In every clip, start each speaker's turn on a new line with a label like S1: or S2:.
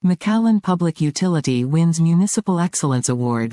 S1: McAllen Public Utility wins Municipal Excellence Award.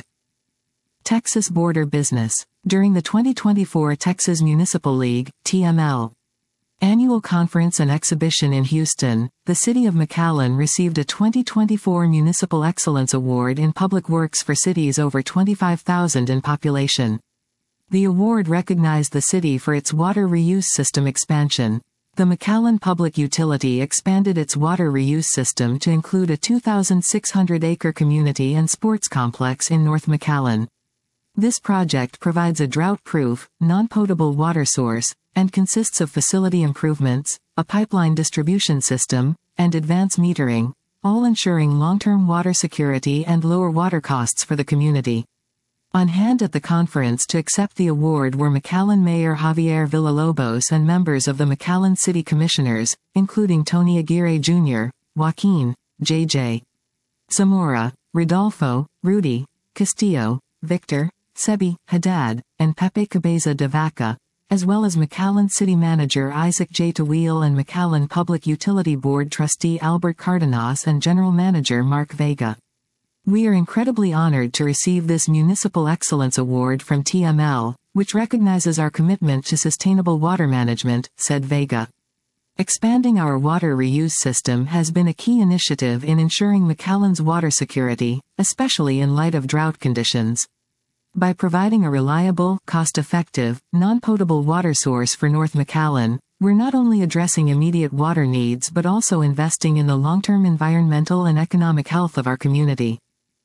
S1: Texas Border Business. During the 2024 Texas Municipal League, TML, Annual Conference and Exhibition in Houston, the City of McAllen received a 2024 Municipal Excellence Award in Public Works for cities over 25,000 in population. The award recognized the city for its water reuse system expansion. The McAllen Public Utility expanded its water reuse system to include a 2,600-acre community and sports complex in North McAllen. This project provides a drought-proof, non-potable water source, and consists of facility improvements, a pipeline distribution system, and advanced metering, all ensuring long-term water security and lower water costs for the community. On hand at the conference to accept the award were McAllen Mayor Javier Villalobos and members of the McAllen City Commissioners, including Tony Aguirre Jr., Joaquin, J.J. Zamora, Rodolfo, Rudy, Castillo, Victor, Sebi, Haddad, and Pepe Cabeza de Vaca, as well as McAllen City Manager Isaac J. Tawil and McAllen Public Utility Board Trustee Albert Cardenas and General Manager Mark Vega. We are incredibly honored to receive this Municipal Excellence Award from TML, which recognizes our commitment to sustainable water management, said Vega. Expanding our water reuse system has been a key initiative in ensuring McAllen's water security, especially in light of drought conditions. By providing a reliable, cost-effective, non-potable water source for North McAllen, we're not only addressing immediate water needs but also investing in the long-term environmental and economic health of our community.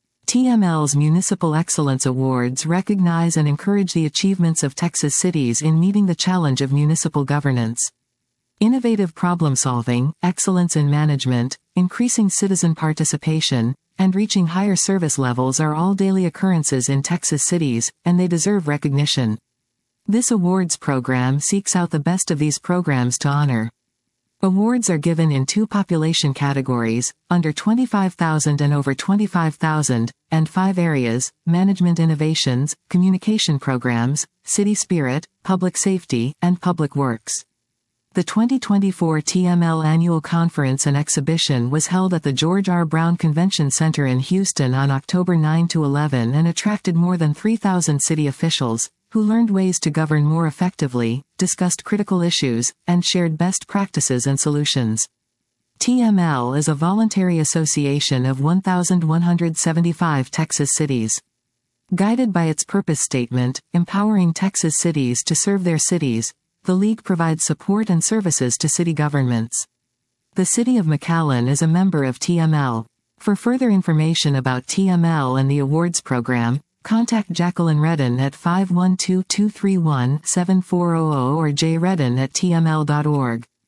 S1: TML's Municipal Excellence Awards recognize and encourage the achievements of Texas cities in meeting the challenge of municipal governance. Innovative problem-solving, excellence in management, increasing citizen participation, and reaching higher service levels are all daily occurrences in Texas cities, and they deserve recognition. This awards program seeks out the best of these programs to honor. Awards are given in two population categories, under 25,000 and over 25,000, and 5 areas: management innovations, communication programs, city spirit, public safety, and public works. The 2024 TML Annual Conference and Exhibition was held at the George R. Brown Convention Center in Houston on October 9–11 and attracted more than 3,000 city officials, who learned ways to govern more effectively, discussed critical issues, and shared best practices and solutions. TML is a voluntary association of 1,175 Texas cities. Guided by its purpose statement, empowering Texas cities to serve their cities, the League provides support and services to city governments. The City of McAllen is a member of TML. For further information about TML and the awards program, contact Jacqueline Redden at 512-231-7400 or jredden@tml.org.